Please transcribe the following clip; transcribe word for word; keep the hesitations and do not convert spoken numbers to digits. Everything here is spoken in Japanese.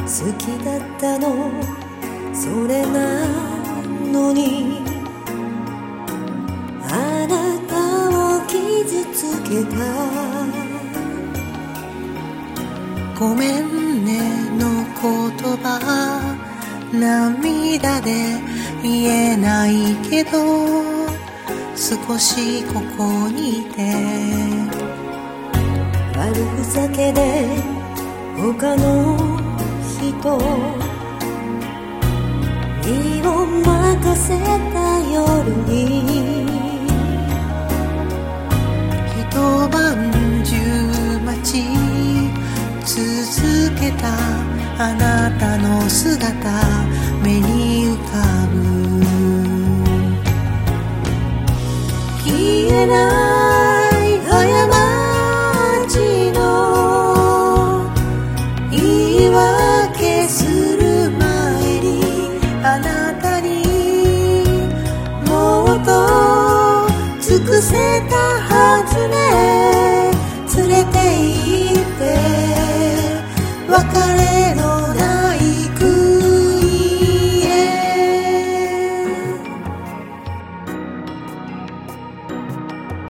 好きだったのそれなのにあなたを傷つけたごめんねの言葉涙で言えないけど少しここにいて悪ふざけで他の人身を任せた夜に一晩中待ち続けたあなたの姿目に浮かぶ消えない過ちの言い訳する前にあなたにもっと尽くせたはずね連れて行